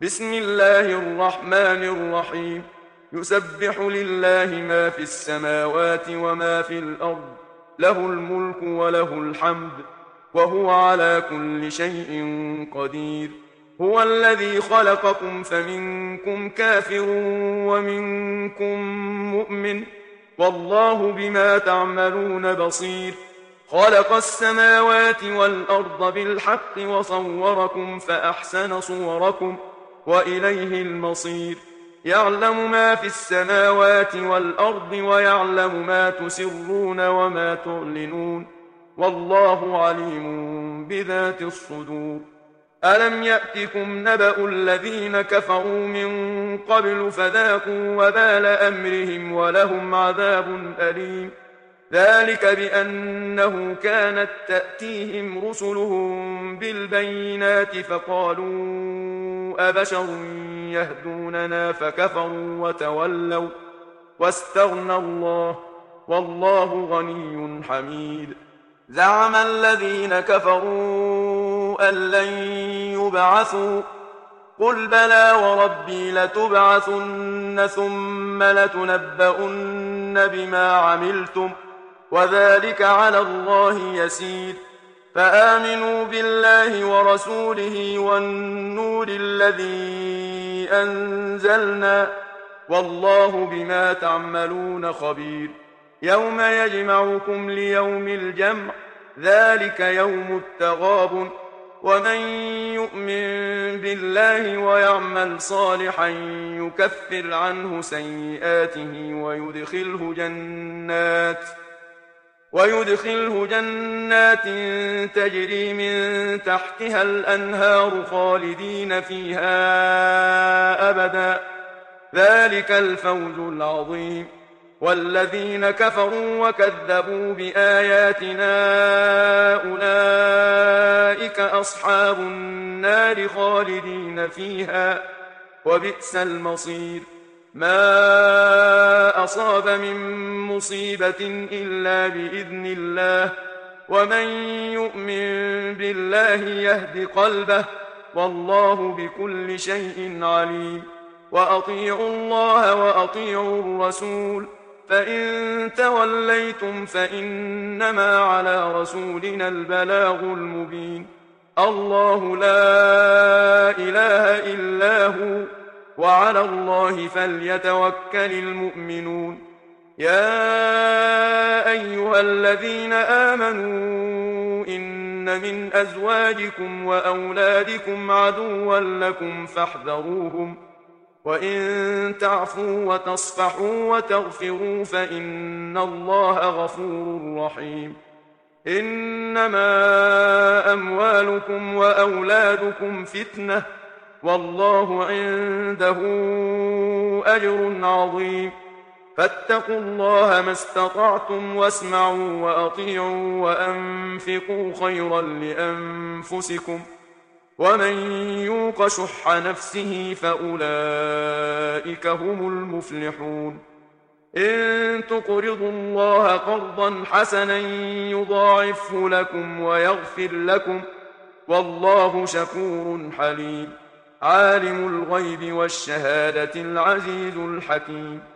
بسم الله الرحمن الرحيم. يسبح لله ما في السماوات وما في الأرض، له الملك وله الحمد، وهو على كل شيء قدير. هو الذي خلقكم فمنكم كافر ومنكم مؤمن، والله بما تعملون بصير. خلق السماوات والأرض بالحق وصوركم فأحسن صوركم وإليه المصير. يعلم ما في السماوات والأرض ويعلم ما تسرون وما تعلنون، والله عليم بذات الصدور. ألم يأتكم نبأ الذين كفروا من قبل فذاقوا وبال أمرهم ولهم عذاب أليم. ذلك بأنه كانت تأتيهم رسلهم بالبينات فقالوا أبشر يهدوننا فكفروا وتولوا واستغنى الله، والله غني حميد. زعم الذين كفروا أن لن يبعثوا، قل بلى وربي لتبعثن ثم لتنبؤن بما عملتم، وذلك على الله يسير. فآمنوا بالله ورسوله والنور الذي أنزلنا، والله بما تعملون خبير. يوم يجمعكم ليوم الجمع، ذلك يوم التغابن. ومن يؤمن بالله ويعمل صالحا يكفر عنه سيئاته ويدخله جنات تجري من تحتها الأنهار خالدين فيها أبدا، ذلك الفوز العظيم. والذين كفروا وكذبوا بآياتنا أولئك أصحاب النار خالدين فيها، وبئس المصير. ما أصاب من مصيبة إلا بإذن الله، ومن يؤمن بالله يهد قلبه، والله بكل شيء عليم. وأطيعوا الله وأطيعوا الرسول، فإن توليتم فإنما على رسولنا البلاغ المبين. الله لا إله إلا هو، وعلى الله فليتوكل المؤمنون. يا أيها الذين آمنوا إن من أزواجكم وأولادكم عدوا لكم فاحذروهم، وإن تعفوا وتصفحوا وتغفروا فإن الله غفور رحيم. إنما أموالكم وأولادكم فتنة، والله عنده أجر عظيم. فاتقوا الله ما استطعتم واسمعوا وأطيعوا وأنفقوا خيرا لأنفسكم، ومن يوق شح نفسه فأولئك هم المفلحون. إن تقرضوا الله قرضا حسنا يضاعفه لكم ويغفر لكم، والله شكور حليم. عالم الغيب والشهادة العزيز الحكيم.